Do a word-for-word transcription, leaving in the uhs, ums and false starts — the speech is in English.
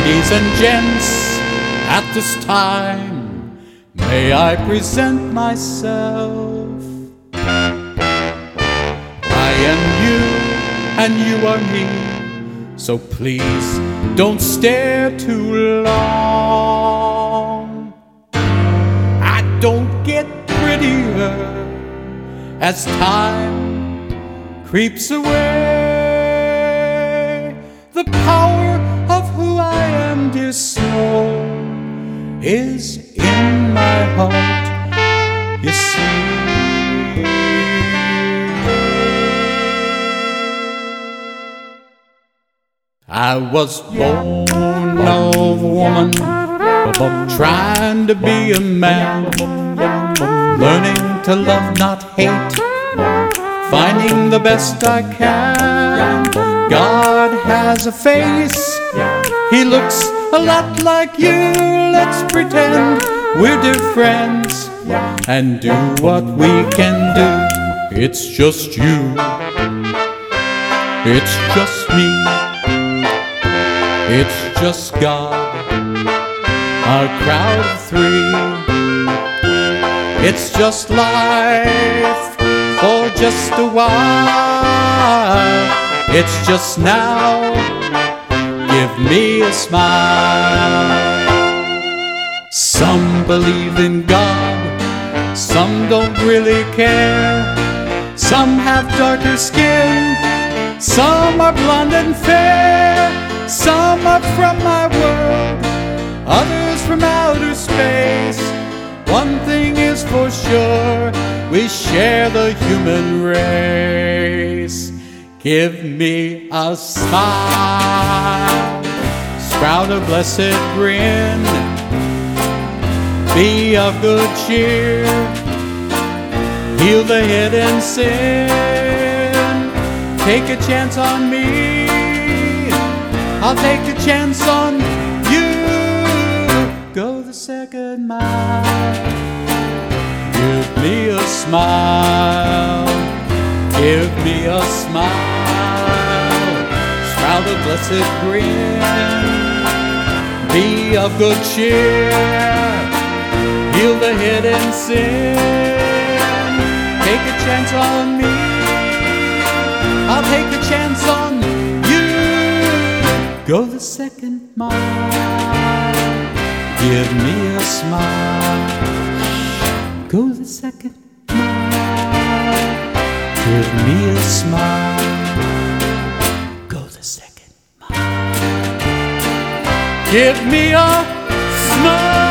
Ladies and gents, at this time, may I present myself? I am you, and you are me, so please don't stare too long. I don't get prettier as time creeps away. The power of who I am, dear soul, is in my heart, you see. I was born of a woman, trying to be a man, learning to love, not hate, finding the best I can. God has a face, he looks a lot like you. Let's pretend we're dear friends and do what we can do. It's just you, it's just me, it's just God, our crowd of three. It's just life for just a while. It's just now, give me a smile. Some believe in God, some don't really care. Some have darker skin, some are blonde and fair. Some are from my world, others from outer space. One thing is for sure, we share the human race. Give me a smile, sprout a blessed grin, be of good cheer, heal the hidden sin. Take a chance on me, I'll take a chance on you. Go the second mile, give me a smile, give me a smile, sprout a blessed grin, be of good cheer, heal the hidden sin. Take a chance on me, I'll take a chance on you. Go the second mile, give me a smile. Go the second mile, give me a smile. Go the second mile, give me a smile.